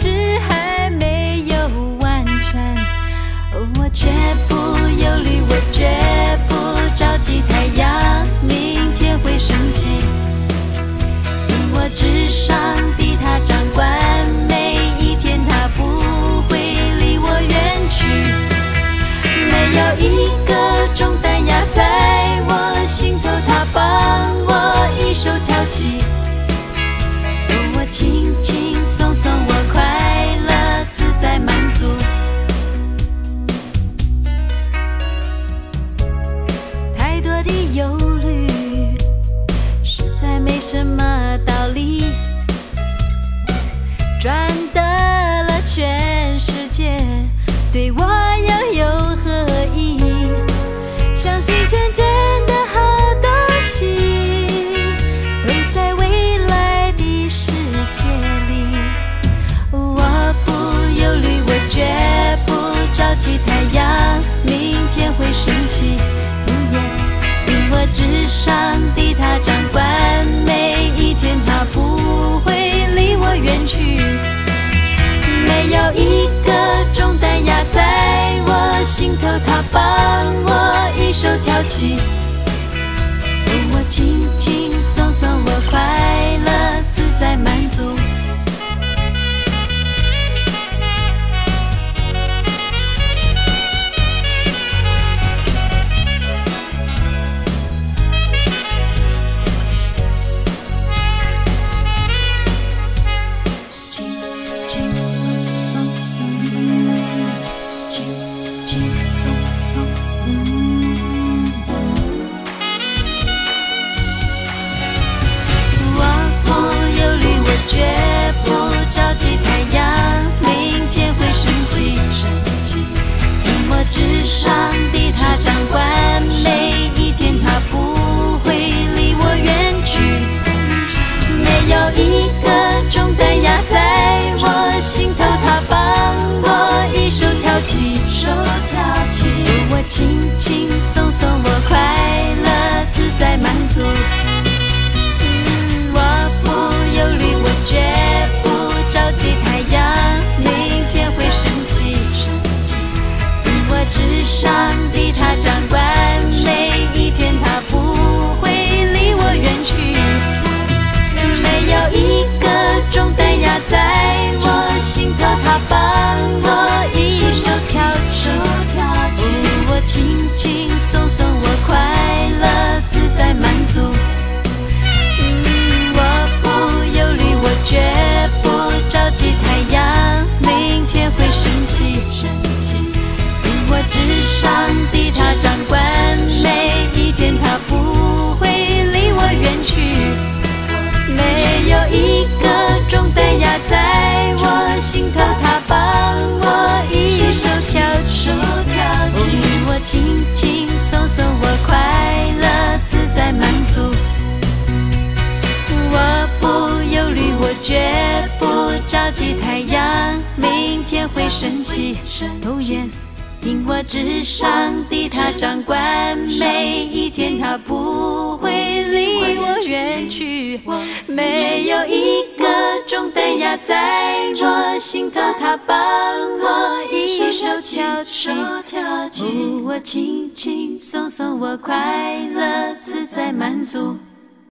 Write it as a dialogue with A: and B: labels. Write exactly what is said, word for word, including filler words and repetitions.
A: 事还没有完成，我绝不忧虑，我绝不着急。太阳明天会升起，因我至上帝他掌管每一天，他不会离我远去。没有一个重担压在我心头，他帮我一手挑起。我轻轻松松，我快乐自在满足。太多的忧虑实在没什么道理，赚得了全世界对我又有何意？相信真正的好东西都在未来的世界里。我不忧虑，我绝不着急。太阳明天会升起，因我至上帝他掌管每一天，他不会离我远去。没有一个重担压在我心头，他帮我一手挑起。我轻轻松松，我快乐自在满足。至上帝他掌管每一天，他不会离我远去。没有一个重担压在我心头，他帮我一手挑起。手挑起，我轻轻松松，我快乐自在满足。嗯，我不忧虑，我绝不着急。太阳明天会升起，我至上帝他掌管每一天，他不会离我远去。没有一个重担压在我心头，他帮我一手挑起。我轻轻松松，我快乐自在满足。嗯，我不忧虑，我绝不着急。太阳明天会升起，我至上帝他掌管每一天，他不会离我远去。没有一个重担压在我心头，他帮我一手挑起。我轻轻松松，我快乐自在满足。我不忧虑，我绝不着急。太阳明天会升起。Oh yes，因我至上帝他掌管每一天，他不会离我远去。没有一个重担压在我心头，他帮我一手挑起。我轻轻松松，我快乐自在满足。